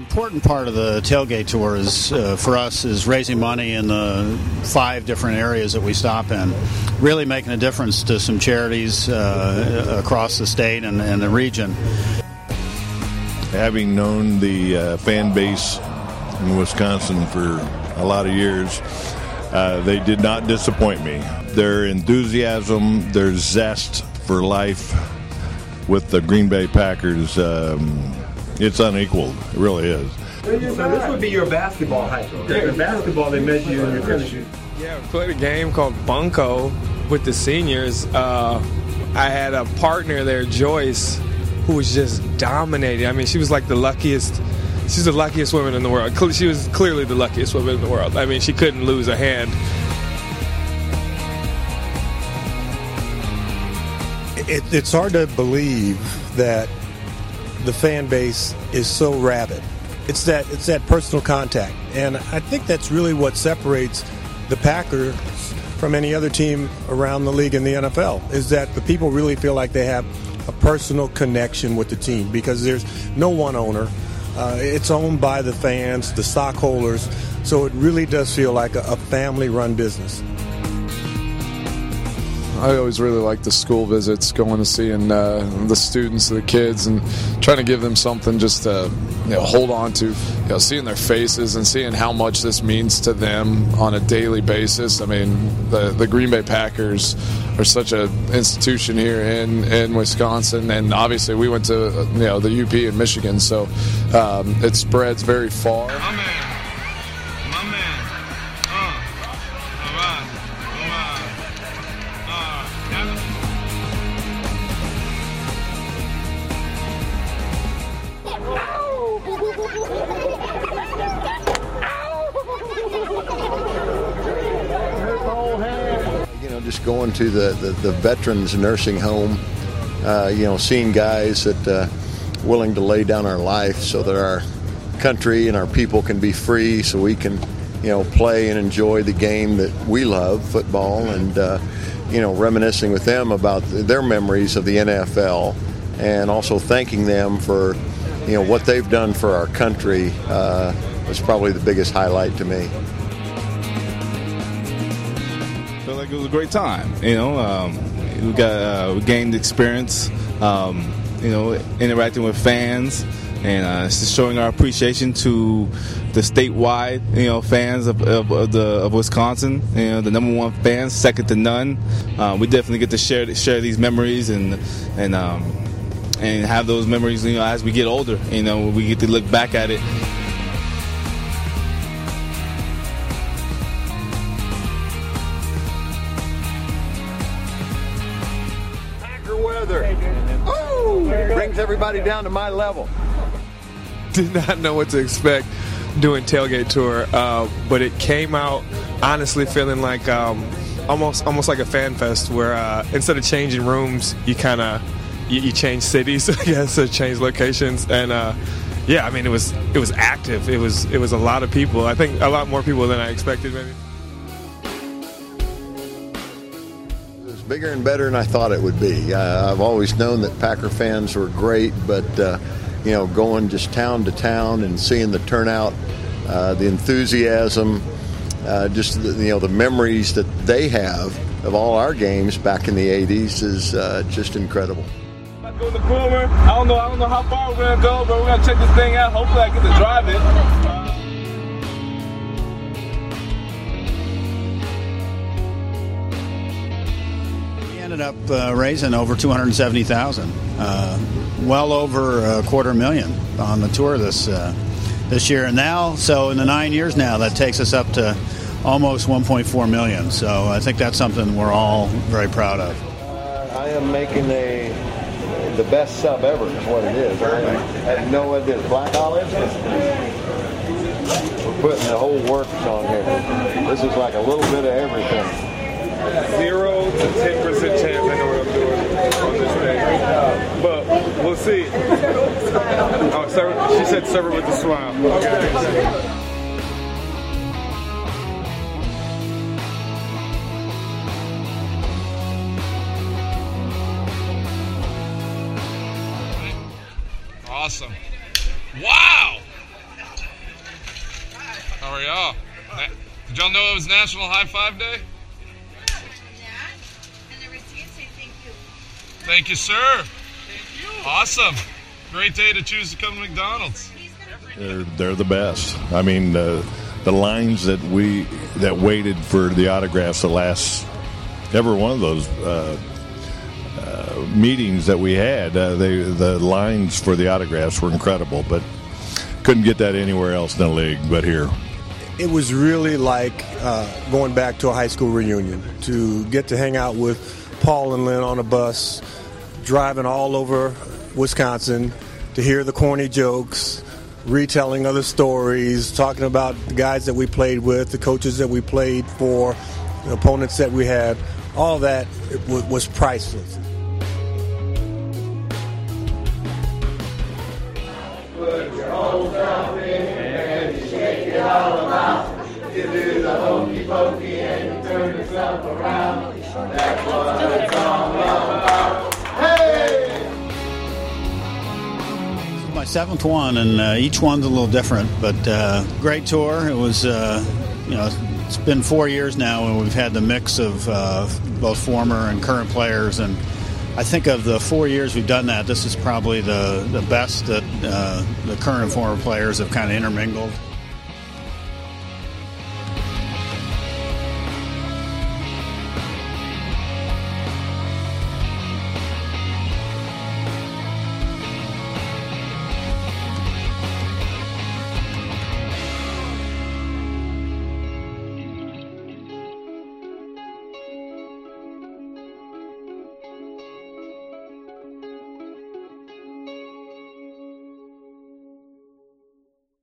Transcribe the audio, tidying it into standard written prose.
Important part of the tailgate tour is for us is raising money in the 5 different areas that we stop in, really making a difference to some charities across the state and the region. Having known the fan base in Wisconsin for a lot of years, they did not disappoint me. Their enthusiasm, their zest for life with the Green Bay Packers, it's unequaled. It really is. So this would be your basketball height. In basketball, they measure you in your tennis shoes. Yeah, we played a game called Bunko with the seniors. I had a partner there, Joyce, who was just dominating. I mean, she was like the luckiest. She's the luckiest woman in the world. She was clearly the luckiest woman in the world. I mean, she couldn't lose a hand. It's hard to believe that the fan base is so rabid. It's that personal contact, and I think that's really what separates the Packers from any other team around the league in the NFL, is that the people really feel like they have a personal connection with the team because there's no one owner. It's owned by the fans, the stockholders, so it really does feel like a family-run business. I always really like the school visits, going to seeing the students, the kids, and trying to give them something just to hold on to. Seeing their faces and seeing how much this means to them on a daily basis. I mean, the Green Bay Packers are such an institution here in Wisconsin, and obviously we went to the UP in Michigan, so it spreads very far. Just going to the veterans nursing home, seeing guys that willing to lay down our life so that our country and our people can be free, so we can, play and enjoy the game that we love, football, and reminiscing with them about their memories of the NFL, and also thanking them for, what they've done for our country was probably the biggest highlight to me. It was a great time, we gained experience, interacting with fans, and just showing our appreciation to the statewide, fans of Wisconsin, the number 1 fans, second to none. We definitely get to share these memories and have those memories, as we get older. We get to look back at it. Brings everybody down to my level. Did not know what to expect doing tailgate tour, but it came out honestly feeling like almost like a fan fest, where instead of changing rooms, you kind of you change cities, I guess, so change locations, and it was active. It was a lot of people. I think a lot more people than I expected, maybe. Bigger and better than I thought it would be. I've always known that Packer fans were great, but going just town to town and seeing the turnout, the enthusiasm, just the memories that they have of all our games back in the 80s is just incredible. Go to Boomer. I don't know how far we're gonna go, but we're gonna check this thing out. Hopefully, I get to drive it. Ended up raising over $270,000, well over $250,000 on the tour this year. And now, so in the 9 years now, that takes us up to almost $1.4 million. So I think that's something we're all very proud of. I am making the best sub ever is what it is. I have no idea. Black olives. We're putting the whole works on here. This is like a little bit of everything. 0 to 10% chance I know what I'm doing on this thing, but we'll see. Oh, she said serve it with a smile. Okay. Awesome. Wow! y'all. Did y'all know it was National High Five Day? Thank you, sir. Thank you. Awesome. Great day to choose to come to McDonald's. They're the best. I mean, the lines that waited for the autographs the last every one of those meetings that we had, the lines for the autographs were incredible, but couldn't get that anywhere else in the league but here. It was really like going back to a high school reunion, to get to hang out with Paul and Lynn on a bus, driving all over Wisconsin, to hear the corny jokes, retelling other stories, talking about the guys that we played with, the coaches that we played for, the opponents that we had. All that was priceless. Put your whole self in and you shake it all about. You do the hokey pokey and you turn yourself around. That's what it's all about. Hey! This is my 7th one, and each one's a little different, but great tour. It was, it's been 4 years now, and we've had the mix of both former and current players, and I think of the 4 years we've done that, this is probably the best that the current and former players have kind of intermingled.